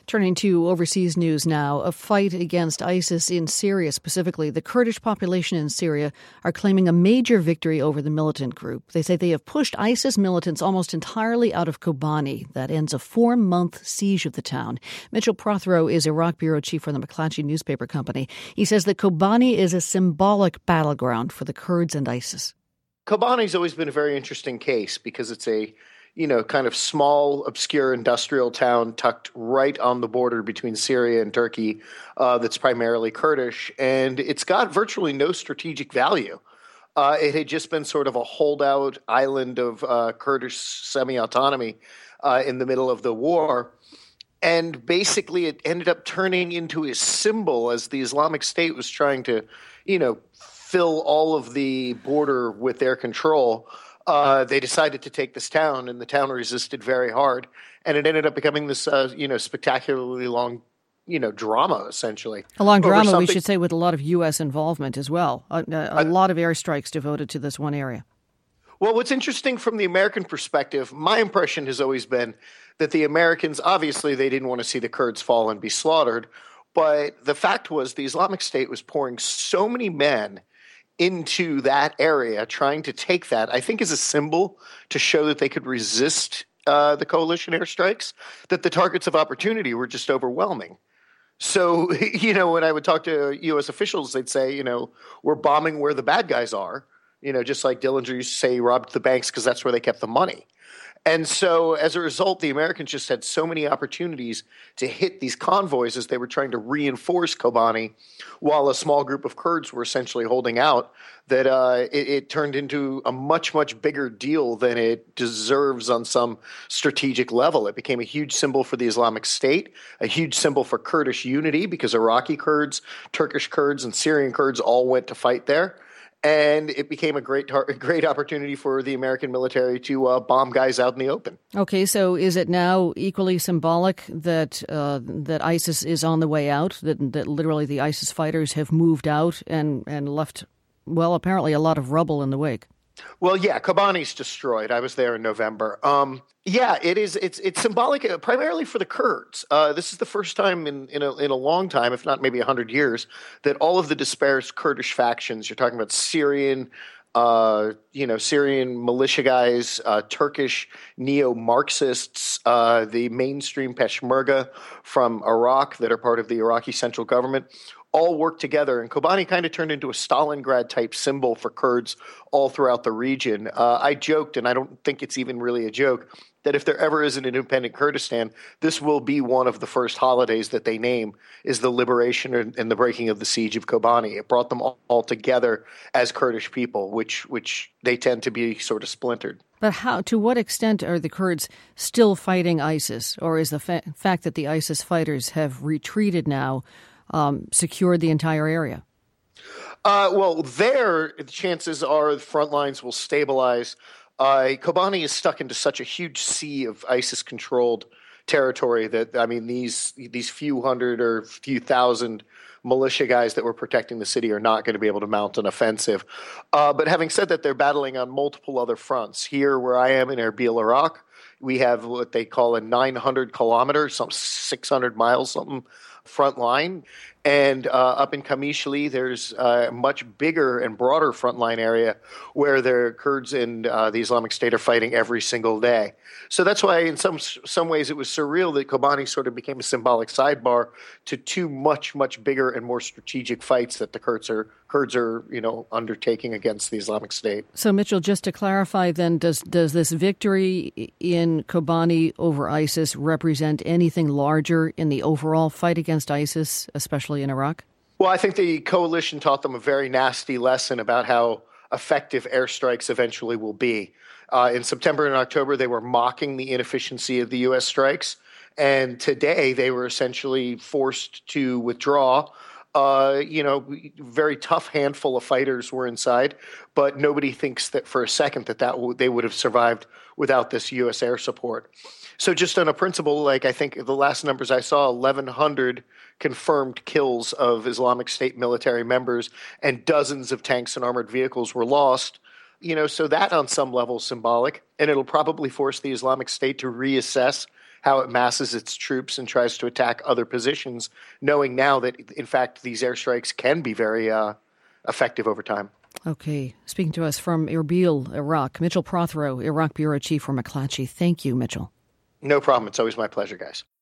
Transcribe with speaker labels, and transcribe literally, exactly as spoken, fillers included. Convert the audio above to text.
Speaker 1: Turning to overseas news now, a fight against ISIS in Syria specifically. The Kurdish population in Syria are claiming a major victory over the militant group. They say they have pushed ISIS militants almost entirely out of Kobani. That ends a four-month siege of the town. Mitchell Prothero is Iraq bureau chief for the McClatchy newspaper company. He says that Kobani is a symbolic battleground for the Kurds and ISIS.
Speaker 2: Kobani's always been a very interesting case because it's a you know, kind of small, obscure industrial town tucked right on the border between Syria and Turkey uh, that's primarily Kurdish, and it's got virtually no strategic value. Uh, it had just been sort of a holdout island of uh, Kurdish semi-autonomy uh, in the middle of the war, and basically it ended up turning into a symbol as the Islamic State was trying to, you know, fill all of the border with their control. Uh, they decided to take this town, and the town resisted very hard, and it ended up becoming this, uh, you know, spectacularly long, you know, drama, essentially.
Speaker 1: A long drama, we should say, with a lot of U S involvement as well. A, a, a lot of airstrikes devoted to this one area.
Speaker 2: Well, what's interesting from the American perspective, my impression has always been that the Americans, obviously, they didn't want to see the Kurds fall and be slaughtered, but the fact was the Islamic State was pouring so many men into that area, trying to take that, I think, as a symbol to show that they could resist uh, the coalition airstrikes, that the targets of opportunity were just overwhelming. So, you know, when I would talk to U S officials, they'd say, you know, we're bombing where the bad guys are, you know, just like Dillinger used to say he robbed the banks because that's where they kept the money. And so as a result, the Americans just had so many opportunities to hit these convoys as they were trying to reinforce Kobani, while a small group of Kurds were essentially holding out, that uh, it, it turned into a much, much bigger deal than it deserves on some strategic level. It became a huge symbol for the Islamic State, a huge symbol for Kurdish unity because Iraqi Kurds, Turkish Kurds, and Syrian Kurds all went to fight there. And it became a great tar- great opportunity for the American military to uh, bomb guys out in the open.
Speaker 1: Okay, so is it now equally symbolic that uh, that ISIS is on the way out, that, that literally the ISIS fighters have moved out and, and left, well, apparently a lot of rubble in the wake?
Speaker 2: Well, yeah, Kobani's destroyed. I was there in November. Um, yeah, it is. It's it's symbolic uh, primarily for the Kurds. Uh, this is the first time in in a, in a long time, if not maybe a hundred years, that all of the dispersed Kurdish factions. You're talking about Syrian, uh, you know, Syrian militia guys, uh, Turkish neo-Marxists, uh, the mainstream Peshmerga from Iraq that are part of the Iraqi central government, all work together, and Kobani kind of turned into a Stalingrad-type symbol for Kurds all throughout the region. Uh, I joked, and I don't think it's even really a joke, that if there ever is an independent Kurdistan, this will be one of the first holidays that they name, is the liberation and the breaking of the siege of Kobani. It brought them all, all together as Kurdish people, which which they tend to be sort of splintered.
Speaker 1: But how? To what extent are the Kurds still fighting ISIS, or is the fa- fact that the ISIS fighters have retreated now Um, secured the entire area?
Speaker 2: Uh, well, there, the chances are the front lines will stabilize. Uh, Kobani is stuck into such a huge sea of ISIS-controlled territory that, I mean, these these few hundred or few thousand militia guys that were protecting the city are not going to be able to mount an offensive. Uh, but having said that, they're battling on multiple other fronts. Here, where I am in Erbil, Iraq, we have what they call a nine hundred kilometer, some six hundred miles, something, front line. And uh, up in Kamishli, there's a much bigger and broader frontline area where the Kurds and uh, the Islamic State are fighting every single day. So that's why in some some ways it was surreal that Kobani sort of became a symbolic sidebar to two much, much bigger and more strategic fights that the Kurds are Kurds are, you know, undertaking against the Islamic State.
Speaker 1: So, Mitchell, just to clarify then, does does this victory in Kobani over ISIS represent anything larger in the overall fight against ISIS, especially in Iraq?
Speaker 2: Well, I think the coalition taught them a very nasty lesson about how effective airstrikes eventually will be. Uh, in September and October, they were mocking the inefficiency of the U S strikes, and today they were essentially forced to withdraw. Uh, you know, very tough handful of fighters were inside, but nobody thinks that for a second that, that w- they would have survived without this U S air support. So just on a principle, like I think the last numbers I saw, eleven hundred confirmed kills of Islamic State military members and dozens of tanks and armored vehicles were lost. You know, so that on some level is symbolic, and it'll probably force the Islamic State to reassess how it masses its troops and tries to attack other positions, knowing now that, in fact, these airstrikes can be very uh, effective over time.
Speaker 1: Okay. Speaking to us from Erbil, Iraq, Mitchell Prothero, Iraq Bureau Chief for McClatchy. Thank you, Mitchell.
Speaker 2: No problem. It's always my pleasure, guys.